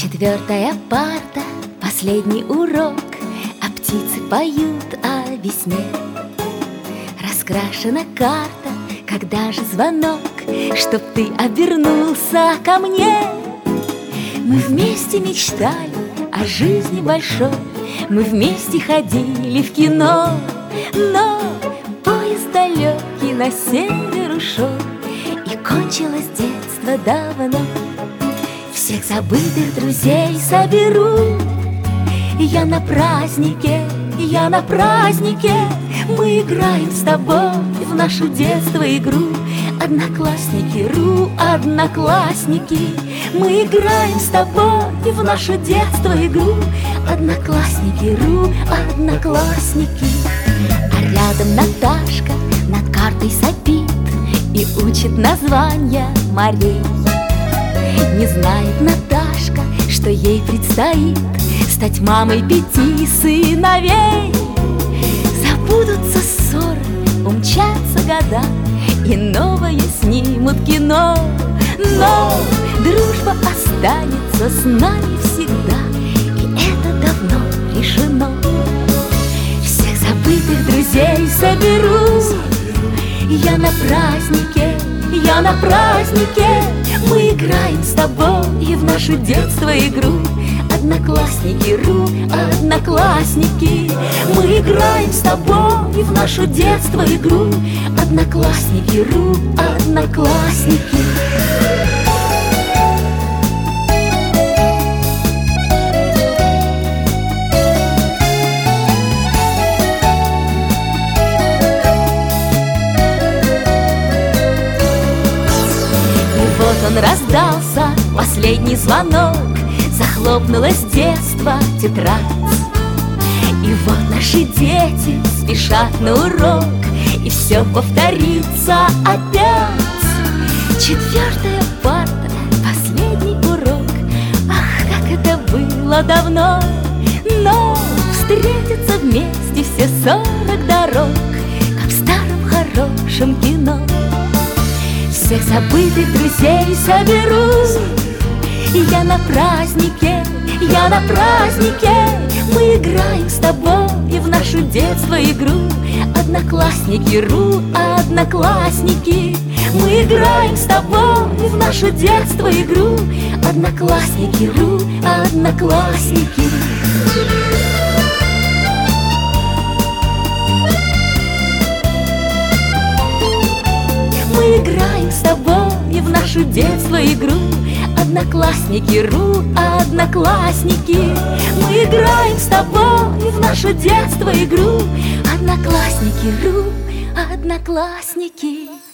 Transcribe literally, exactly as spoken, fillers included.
Четвертая парта, последний урок, а птицы поют о весне. Раскрашена карта, когда же звонок, чтоб ты обернулся ко мне. Мы вместе мечтали о жизни большой, мы вместе ходили в кино, но поезд далекий на север ушел, и кончилось детство давно. Всех забытых друзей соберу я на празднике, я на празднике. Мы играем с тобой в нашу детство игру. Одноклассники, ру, одноклассники. Мы играем с тобой в нашу детство игру. Одноклассники, ру, одноклассники. А рядом Наташка над картой сопит и учит названия морей. Не знает Наташка, что ей предстоит стать мамой пяти сыновей. Забудутся ссоры, умчатся года, и новое снимут кино. Но дружба останется с нами всегда, и это давно решено. Всех забытых друзей соберу я на празднике, я на празднике. Мы играем с тобой в нашу детство игру. Одноклассники, ру, одноклассники. Мы играем с тобой в нашу детство игру. Одноклассники, ру, одноклассники. Он раздался последний звонок, захлопнулось детство тетрадь. И вот наши дети спешат на урок, и все повторится опять. Четвертая парта, последний урок. Ах, как это было давно! Но встретятся вместе все сорок дорог, как в старом хорошем кино. Всех забытых друзей соберу я на празднике, я на празднике. Мы играем с тобой в нашу детство игру. Одноклассники, ру, одноклассники. Мы играем с тобой в нашу детство игру. Одноклассники, ру, одноклассники. Мы играем с тобой в нашу детство игру. Одноклассники, ру, одноклассники. Мы играем с тобой в нашу детство игру. Одноклассники, ру, одноклассники.